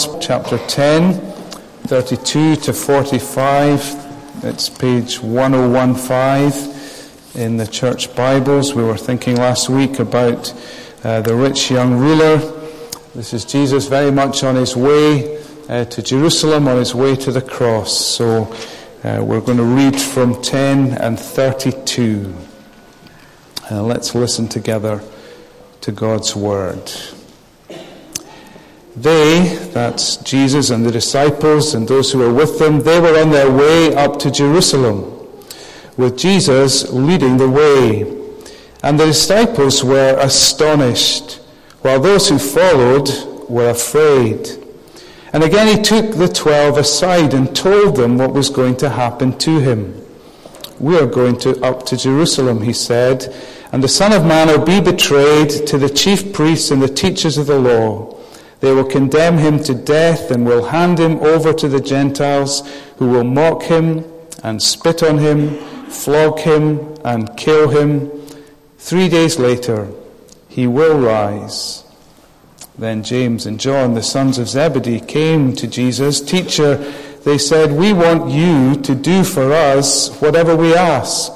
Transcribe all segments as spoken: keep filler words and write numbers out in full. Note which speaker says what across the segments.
Speaker 1: Bibles, chapter ten, thirty-two to forty-five. It's page one oh fifteen in the church Bibles. We were thinking last week about uh, the rich young ruler. This is Jesus very much on his way uh, to Jerusalem, on his way to the cross. So uh, we're going to read from ten and thirty-two. Uh, let's listen together to God's word. They, that's Jesus and the disciples and those who were with them, they were on their way up to Jerusalem, with Jesus leading the way. And the disciples were astonished, while those who followed were afraid. And again he took the twelve aside and told them what was going to happen to him. "We are going to up to Jerusalem," he said, "and the Son of Man will be betrayed to the chief priests and the teachers of the law. They will condemn him to death and will hand him over to the Gentiles, who will mock him and spit on him, flog him and kill him. Three days later, he will rise." Then James and John, the sons of Zebedee, came to Jesus. "Teacher," they said, "we want you to do for us whatever we ask."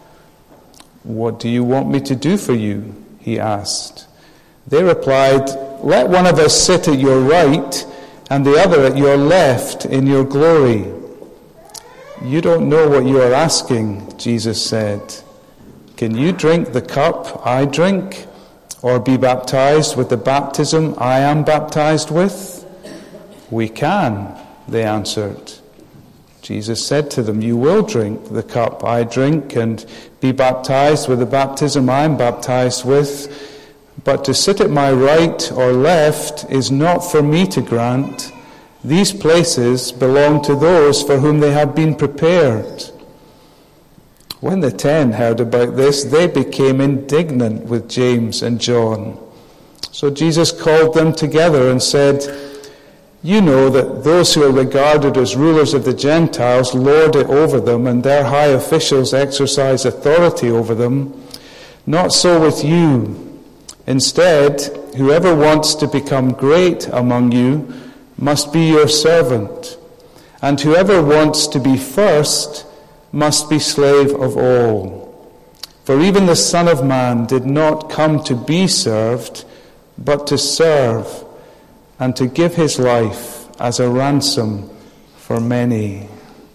Speaker 1: "What do you want me to do for you?" he asked. They replied, "Let one of us sit at your right and the other at your left in your glory." "You don't know what you are asking," Jesus said. "Can you drink the cup I drink, or be baptized with the baptism I am baptized with?" "We can," they answered. Jesus said to them, "You will drink the cup I drink and be baptized with the baptism I am baptized with. But to sit at my right or left is not for me to grant. These places belong to those for whom they have been prepared." When the ten heard about this, they became indignant with James and John. So Jesus called them together and said, "You know that those who are regarded as rulers of the Gentiles lord it over them, and their high officials exercise authority over them. Not so with you. Instead, whoever wants to become great among you must be your servant, and whoever wants to be first must be slave of all. For even the Son of Man did not come to be served, but to serve, and to give his life as a ransom for many."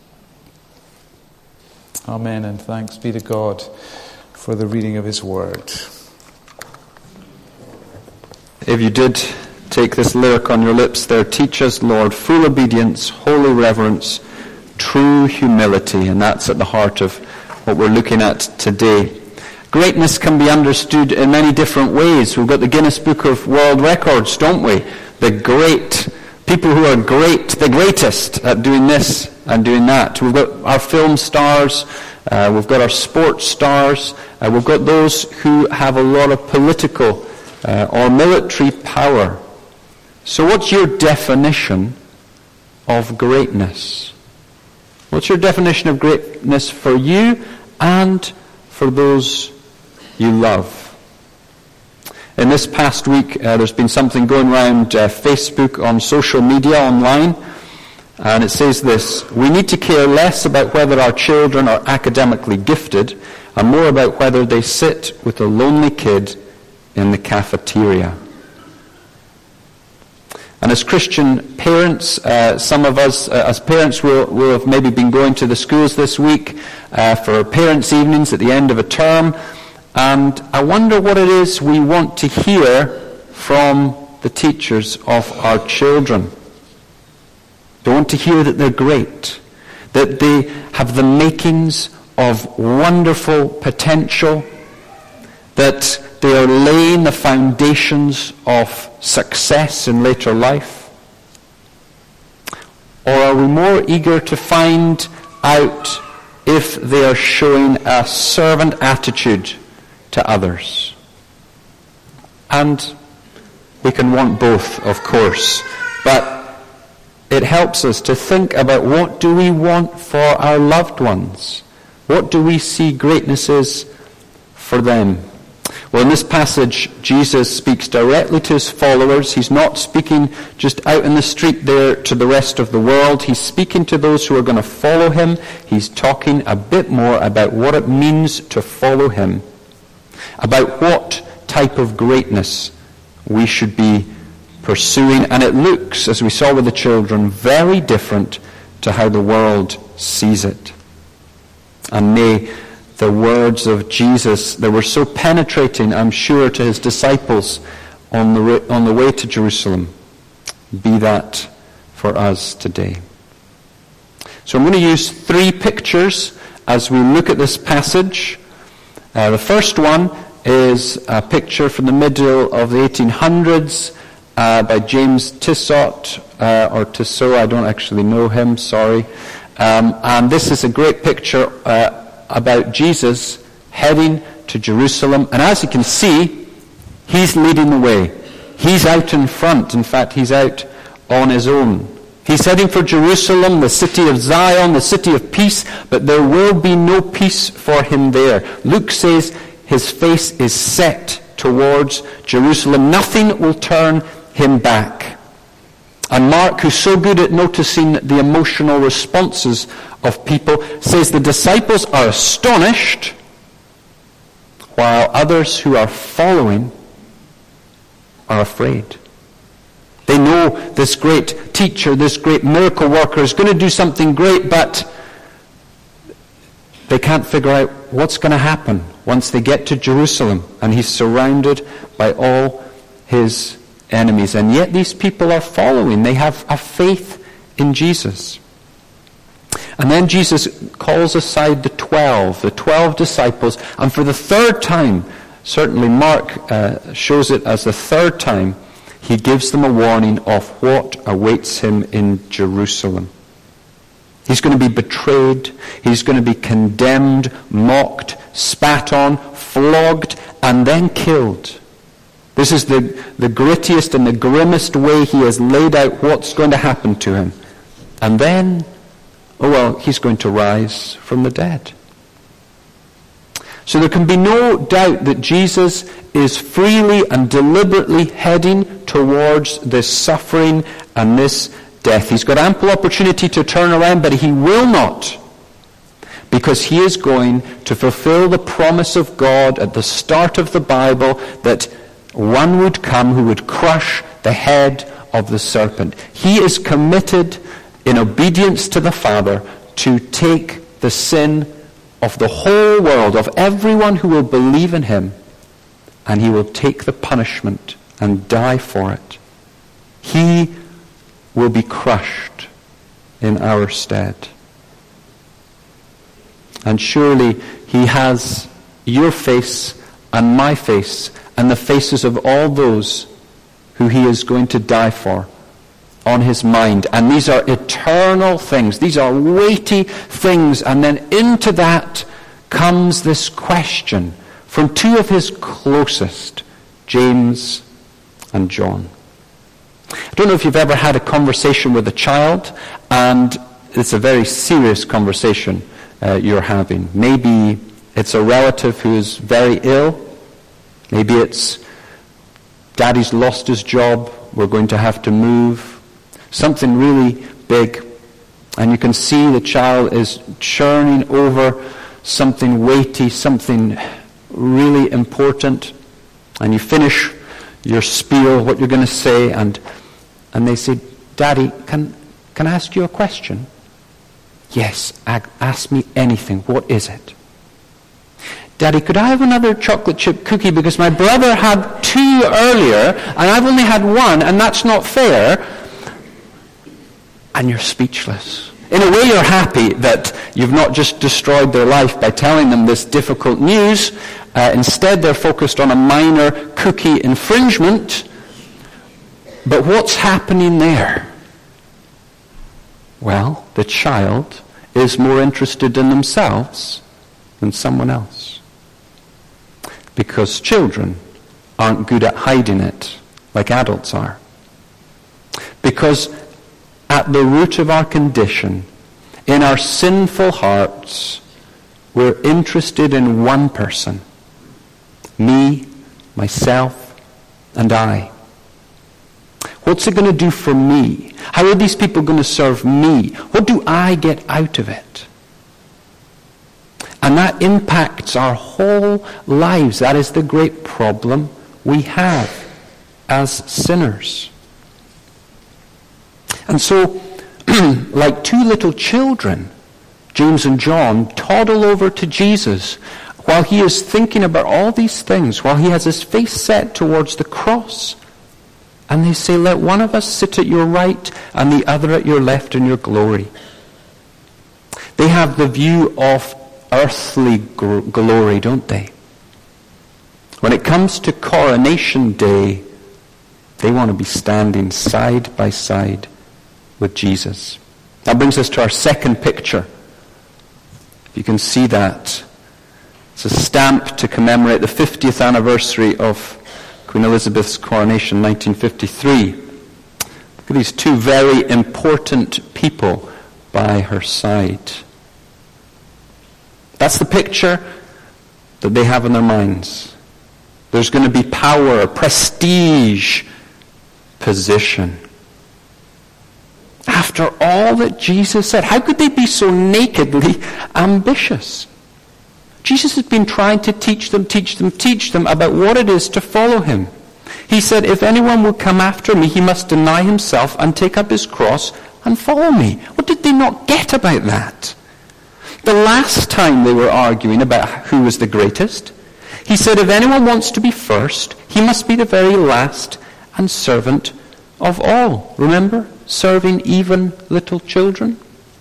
Speaker 1: Amen, and thanks be to God for the reading of his word.
Speaker 2: If you did take this lyric on your lips there, "Teach us, Lord, full obedience, holy reverence, true humility," and that's at the heart of what we're looking at today. Greatness can be understood in many different ways. We've got the Guinness Book of World Records, don't we? The great, people who are great, the greatest at doing this and doing that. We've got our film stars, uh, we've got our sports stars, uh, we've got those who have a lot of political uh, or military power. So what's your definition of greatness? What's your definition of greatness for you and for those you love? In this past week, uh, there's been something going around uh, Facebook, on social media, online, and it says this: "We need to care less about whether our children are academically gifted and more about whether they sit with a lonely kid in the cafeteria." And as Christian parents, uh, some of us uh, as parents will, will have maybe been going to the schools this week uh, for parents' evenings at the end of a term. And I wonder what it is we want to hear from the teachers of our children. They want to hear that they're great, that they have the makings of wonderful potential, that they are laying the foundations of success in later life? Or are we more eager to find out if they are showing a servant attitude to others? And we can want both, of course, but it helps us to think about, what do we want for our loved ones? What do we see greatness is for them? Well, in this passage, Jesus speaks directly to his followers. He's not speaking just out in the street there to the rest of the world. He's speaking to those who are going to follow him. He's talking a bit more about what it means to follow him, about what type of greatness we should be pursuing. And it looks, as we saw with the children, very different to how the world sees it. And may the words of Jesus that were so penetrating, I'm sure, to his disciples on the, on the way to Jerusalem, be that for us today. So I'm going to use three pictures as we look at this passage. Uh, the first one is a picture from the middle of the eighteen hundreds uh, by James Tissot, uh, or Tissot, I don't actually know him, sorry. Um, and this is a great picture uh, about Jesus heading to Jerusalem. And as you can see, he's leading the way. He's out in front. In fact, he's out on his own. He's heading for Jerusalem, the city of Zion, the city of peace, but there will be no peace for him there. Luke says his face is set towards Jerusalem. Nothing will turn him back. And Mark, who's so good at noticing the emotional responses of people, says the disciples are astonished, while others who are following are afraid. They know this great teacher, this great miracle worker is going to do something great, but they can't figure out what's going to happen once they get to Jerusalem. And he's surrounded by all his enemies. And yet these people are following. They have a faith in Jesus. And then Jesus calls aside the twelve, the twelve disciples, and for the third time, certainly Mark uh, shows it as the third time, he gives them a warning of what awaits him in Jerusalem. He's going to be betrayed, he's going to be condemned, mocked, spat on, flogged, and then killed. This is the, the grittiest and the grimmest way he has laid out what's going to happen to him. And then, oh well, he's going to rise from the dead. So there can be no doubt that Jesus is freely and deliberately heading towards this suffering and this death. He's got ample opportunity to turn around, but he will not, because he is going to fulfill the promise of God at the start of the Bible that one would come who would crush the head of the serpent. He is committed in obedience to the Father to take the sin of the whole world, of everyone who will believe in him, and he will take the punishment and die for it. He will be crushed in our stead. And surely he has your face and my face and the faces of all those who he is going to die for on his mind. And these are eternal things. These are weighty things. And then into that comes this question from two of his closest, James and John. I don't know if you've ever had a conversation with a child, and it's a very serious conversation uh, you're having. Maybe it's a relative who is very ill. Maybe it's daddy's lost his job, we're going to have to move. Something really big. And you can see the child is churning over something weighty, something really important. And you finish your spiel, what you're going to say, and and they say, Daddy, can can I ask you a question? Yes, ask me anything. What is it? Daddy, could I have another chocolate chip cookie because my brother had two earlier and I've only had one, and that's not fair. And you're speechless. In a way, you're happy that you've not just destroyed their life by telling them this difficult news. Uh, instead, they're focused on a minor cookie infringement. But what's happening there? Well, the child is more interested in themselves than someone else. Because children aren't good at hiding it like adults are. Because at the root of our condition, in our sinful hearts, we're interested in one person, me myself, and I. What's it going to do for me? How are these people going to serve me? What do I get out of it? And that impacts our whole lives. That is the great problem we have as sinners. And so, like two little children, James and John toddle over to Jesus while he is thinking about all these things, while he has his face set towards the cross. And they say, let one of us sit at your right and the other at your left in your glory. They have the view of earthly gr- glory, don't they? When it comes to coronation day, they want to be standing side by side with Jesus. That brings us to our second picture. If you can see that. It's a stamp to commemorate the fiftieth anniversary of Queen Elizabeth's coronation, nineteen fifty-three. Look at these two very important people by her side. That's the picture that they have in their minds. There's going to be power, prestige, position. After all that Jesus said, how could they be so nakedly ambitious? Jesus has been trying to teach them, teach them, teach them about what it is to follow him. He said, if anyone will come after me, he must deny himself and take up his cross and follow me. What did they not get about that? The last time they were arguing about who was the greatest, he said, if anyone wants to be first, he must be the very last and servant of all. Remember? Serving even little children.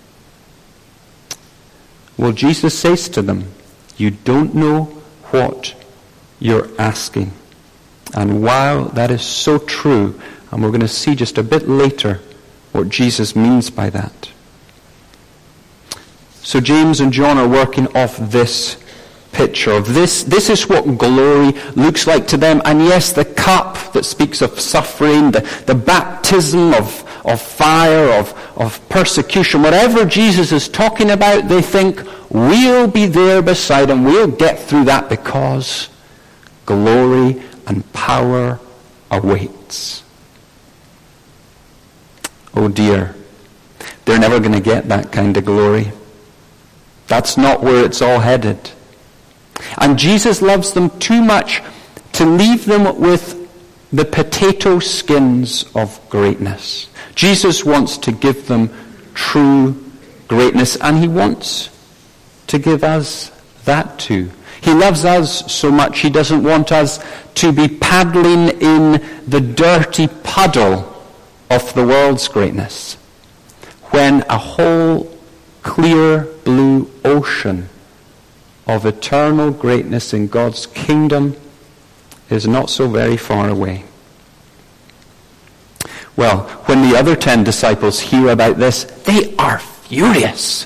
Speaker 2: Well, Jesus says to them, you don't know what you're asking. And while that is so true, and we're going to see just a bit later what Jesus means by that. So James and John are working off this picture of this. This is what glory looks like to them. And yes, the cup that speaks of suffering, the, the baptism of, of fire, of, of persecution, whatever Jesus is talking about, they think, we'll be there beside him. We'll get through that because glory and power awaits. Oh dear, they're never going to get that kind of glory. That's not where it's all headed. And Jesus loves them too much to leave them with the potato skins of greatness. Jesus wants to give them true greatness, and he wants to give us that too. He loves us so much, he doesn't want us to be paddling in the dirty puddle of the world's greatness, when a whole clear blue ocean of eternal greatness in God's kingdom is not so very far away. Well, when the other ten disciples hear about this, they are furious.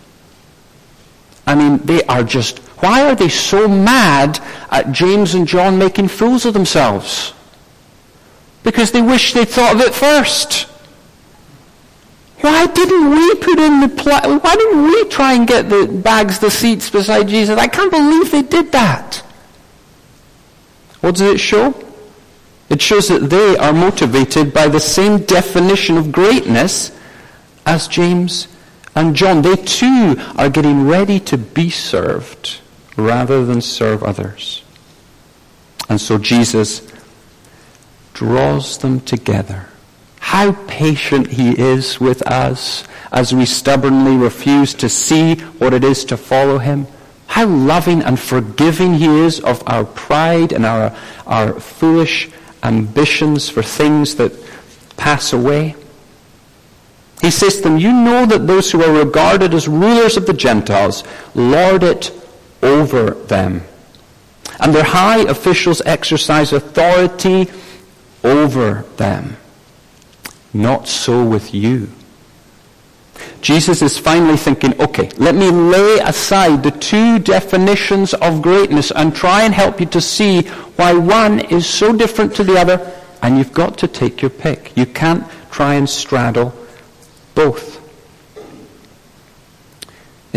Speaker 2: I mean, they are just, why are they so mad at James and John making fools of themselves? Because they wish they'd thought of it first. Why didn't we put in the pl- why didn't we try and get the bags, the seats beside Jesus? I can't believe they did that. What does it show? It shows that they are motivated by the same definition of greatness as James and John. They too are getting ready to be served rather than serve others. And so Jesus draws them together. How patient he is with us as we stubbornly refuse to see what it is to follow him. How loving and forgiving he is of our pride and our, our foolish ambitions for things that pass away. He says to them, you know that those who are regarded as rulers of the Gentiles lord it over them. And their high officials exercise authority over them. Not so with you. Jesus is finally thinking, okay, let me lay aside the two definitions of greatness and try and help you to see why one is so different to the other, and you've got to take your pick. You can't try and straddle both.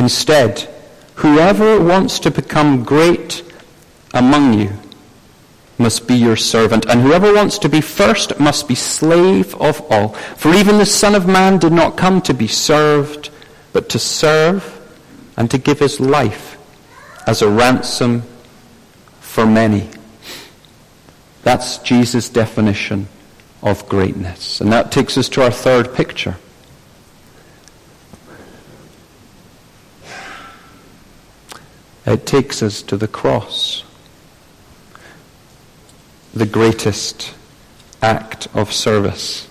Speaker 2: Instead, whoever wants to become great among you must be your servant, and whoever wants to be first must be slave of all. For even the Son of Man did not come to be served, but to serve and to give his life as a ransom for many. That's Jesus' definition of greatness. And that takes us to our third picture. It takes us to the cross. The greatest act of service.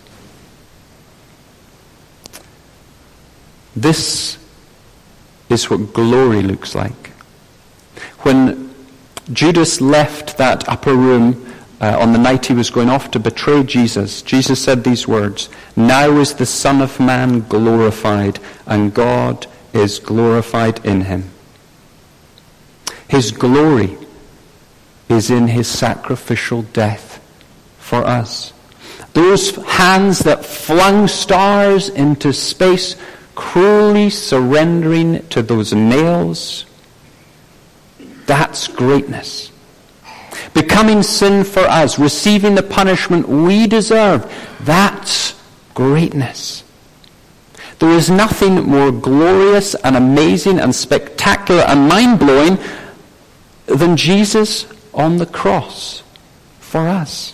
Speaker 2: This is what glory looks like. When Judas left that upper room uh, on the night he was going off to betray Jesus, Jesus said these words, "Now is the Son of Man glorified, and God is glorified in him." His glory is in his sacrificial death for us. Those hands that flung stars into space, cruelly surrendering to those nails, that's greatness. Becoming sin for us, receiving the punishment we deserve, that's greatness. There is nothing more glorious and amazing and spectacular and mind-blowing than Jesus on the cross for us.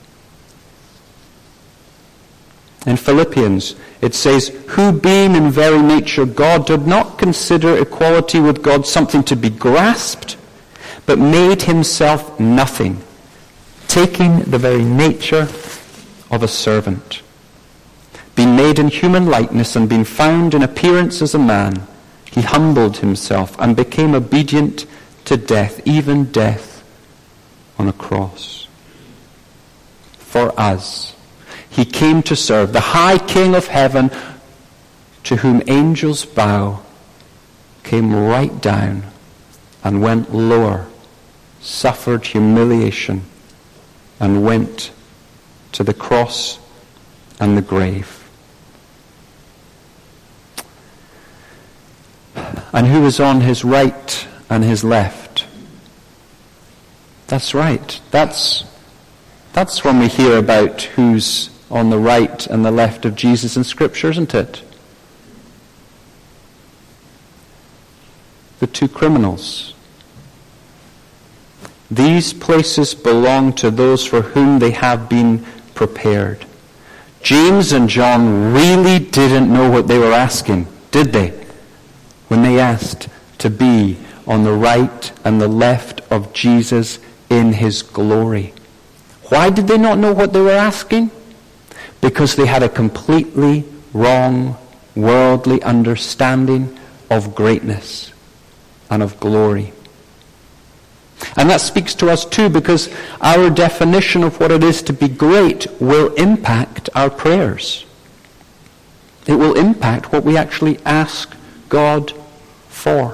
Speaker 2: In Philippians, it says, "Who being in very nature God did not consider equality with God something to be grasped, but made himself nothing, taking the very nature of a servant. Being made in human likeness and being found in appearance as a man, he humbled himself and became obedient to death, even death on a cross." For us, he came to serve, the high King of heaven, to whom angels bow, came right down and went lower, suffered humiliation, and went to the cross and the grave. And who was on his right and his left? That's right. That's, that's when we hear about who's on the right and the left of Jesus in Scripture, isn't it? The two criminals. These places belong to those for whom they have been prepared. James and John really didn't know what they were asking, did they? When they asked to be on the right and the left of Jesus in his glory. Why did they not know what they were asking? Because they had a completely wrong, worldly understanding of greatness and of glory. And that speaks to us too, because our definition of what it is to be great will impact our prayers. It will impact what we actually ask God for.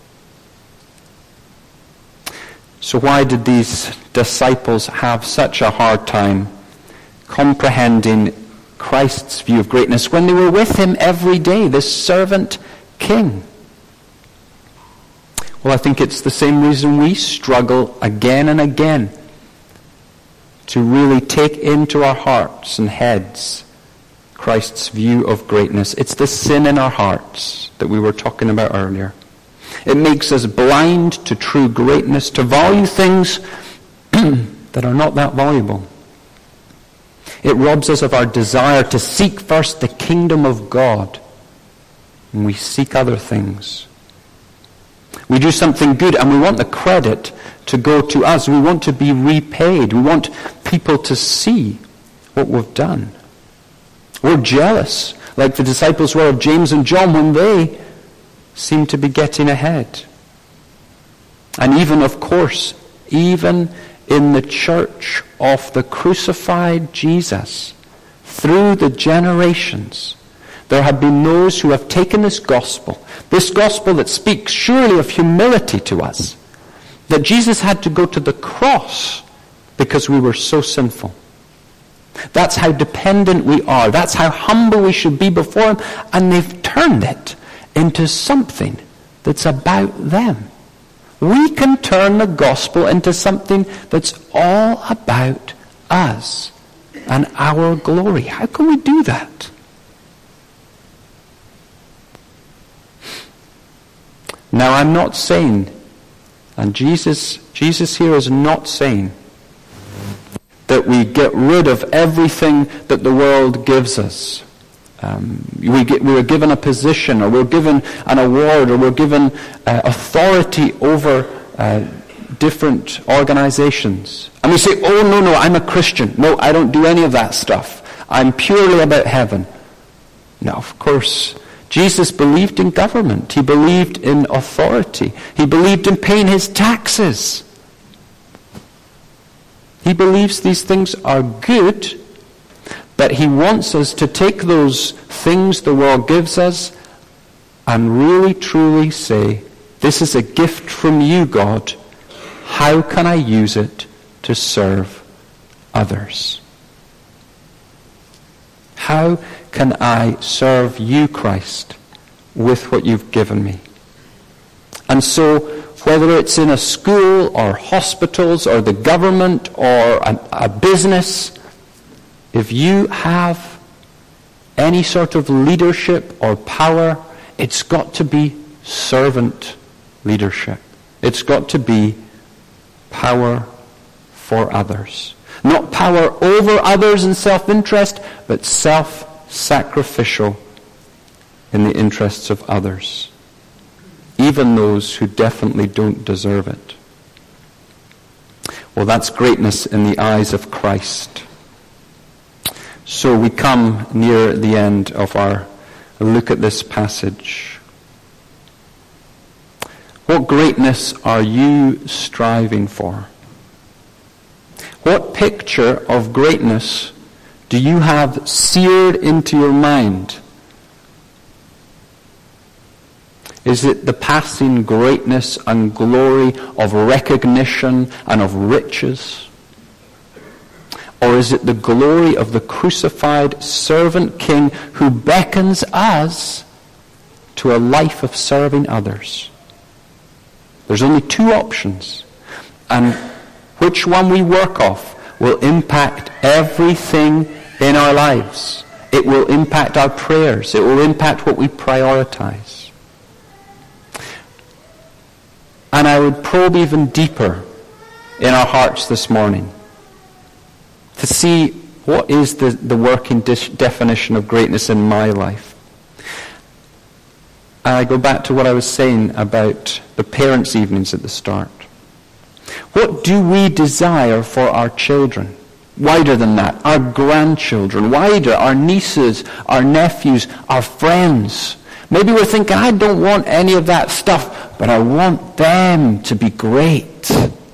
Speaker 2: So why did these disciples have such a hard time comprehending Christ's view of greatness when they were with him every day, this servant king? Well, I think it's the same reason we struggle again and again to really take into our hearts and heads Christ's view of greatness. It's the sin in our hearts that we were talking about earlier. It makes us blind to true greatness, to value things that are not that valuable. It robs us of our desire to seek first the kingdom of God, and we seek other things. We do something good and we want the credit to go to us. We want to be repaid. We want people to see what we've done. We're jealous, like the disciples were of James and John when they seemed to be getting ahead. And even, of course, even in the church of the crucified Jesus, through the generations, there have been those who have taken this gospel, this gospel that speaks surely of humility to us, that Jesus had to go to the cross because we were so sinful. That's how dependent we are. That's how humble we should be before him. And they've turned it into something that's about them. We can turn the gospel into something that's all about us and our glory. How can we do that? Now, I'm not saying, and Jesus, Jesus here is not saying, that we get rid of everything that the world gives us. Um, we, get, we were given a position, or we're given an award, or we're given uh, authority over uh, different organizations. And we say, oh, no, no, I'm a Christian. No, I don't do any of that stuff. I'm purely about heaven. Now, of course, Jesus believed in government. He believed in authority. He believed in paying his taxes. He believes these things are good, but he wants us to take those things the world gives us and really truly say, this is a gift from you, God. How can I use it to serve others? How can I serve you, Christ, with what you've given me? And so, whether it's in a school or hospitals or the government or a, a business, if you have any sort of leadership or power, it's got to be servant leadership. It's got to be power for others. Not power over others in self-interest, but self-sacrificial in the interests of others, even those who definitely don't deserve it. Well, that's greatness in the eyes of Christ. So we come near the end of our look at this passage. What greatness are you striving for? What picture of greatness do you have seared into your mind? Is it the passing greatness and glory of recognition and of riches? Or is it the glory of the crucified servant king who beckons us to a life of serving others? There's only two options. And which one we work off will impact everything in our lives. It will impact our prayers. It will impact what we prioritize. And I would probe even deeper in our hearts this morning to see what is the, the working de- definition of greatness in my life. And I go back to what I was saying about the parents' evenings at the start. What do we desire for our children? Wider than that, our grandchildren, wider, our nieces, our nephews, our friends. Maybe we're thinking, I don't want any of that stuff, but I want them to be great.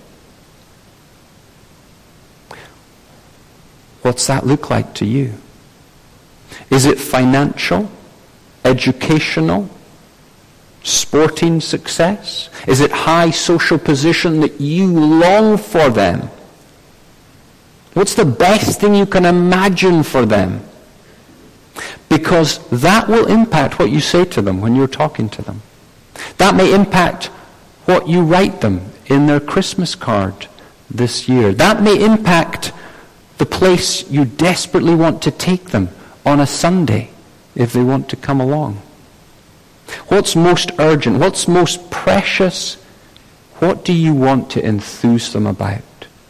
Speaker 2: What's that look like to you? Is it financial, educational, sporting success? Is it high social position that you long for them? What's the best thing you can imagine for them? Because that will impact what you say to them when you're talking to them. That may impact what you write them in their Christmas card this year. That may impact the place you desperately want to take them on a Sunday if they want to come along. What's most urgent? What's most precious? What do you want to enthuse them about?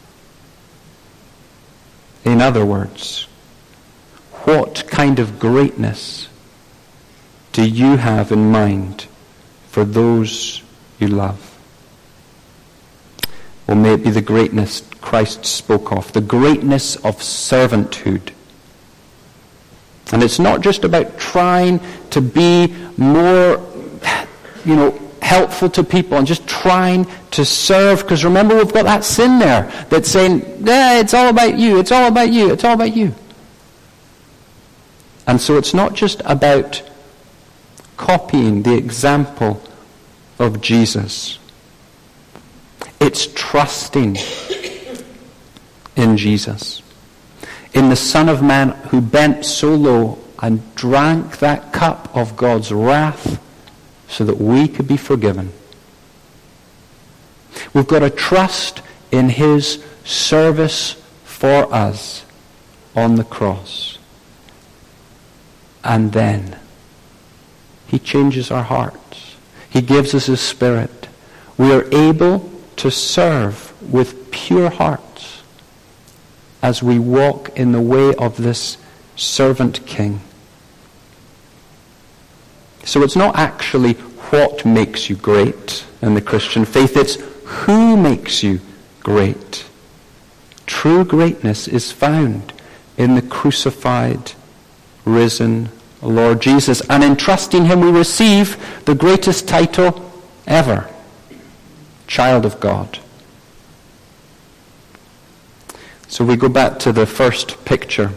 Speaker 2: In other words, what kind of greatness do you have in mind for those you love? Well, may it be the greatness Christ spoke of, the greatness of servanthood. And it's not just about trying to be more, you know, helpful to people and just trying to serve, because remember, we've got that sin there that's saying, eh, it's all about you, it's all about you, it's all about you. And so it's not just about copying the example of Jesus. It's trusting in Jesus, in the Son of Man who bent so low and drank that cup of God's wrath so that we could be forgiven. We've got to trust in his service for us on the cross. And then he changes our hearts. He gives us his Spirit. We are able to serve with pure hearts as we walk in the way of this servant king. So it's not actually what makes you great in the Christian faith, it's who makes you great. True greatness is found in the crucified, risen Lord Jesus. And in trusting him we receive the greatest title ever, child of God. So we go back to the first picture.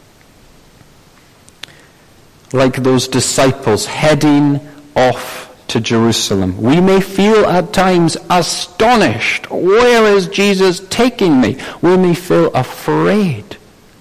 Speaker 2: Like those disciples heading off to Jerusalem, we may feel at times astonished. Where is Jesus taking me? We may feel afraid,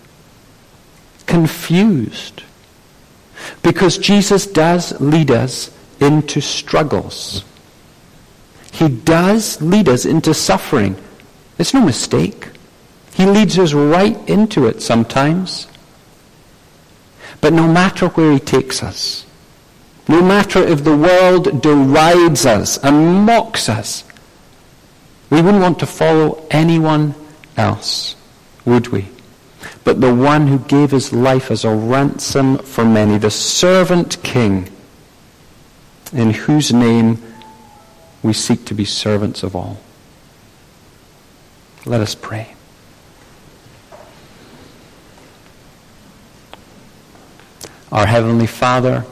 Speaker 2: confused, because Jesus does lead us into struggles. He does lead us into suffering. It's no mistake. He leads us right into it sometimes. But no matter where he takes us, no matter if the world derides us and mocks us, we wouldn't want to follow anyone else, would we? But the one who gave his life as a ransom for many, the servant king, in whose name we seek to be servants of all. Let us pray. Our Heavenly Father,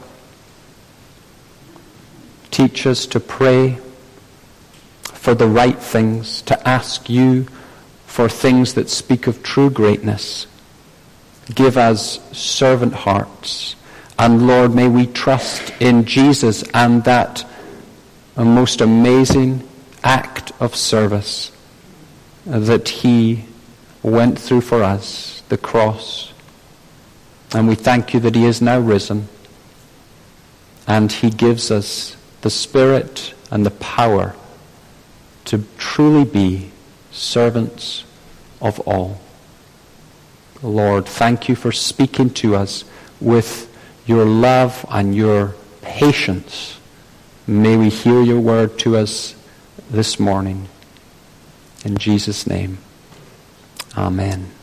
Speaker 2: teach us to pray for the right things, to ask you for things that speak of true greatness. Give us servant hearts. And Lord, may we trust in Jesus and that a most amazing act of service that he went through for us, the cross. And we thank you that he is now risen. And he gives us the Spirit and the power to truly be servants of all. Lord, thank you for speaking to us with your love and your patience. May we hear your word to us this morning. In Jesus' name, amen.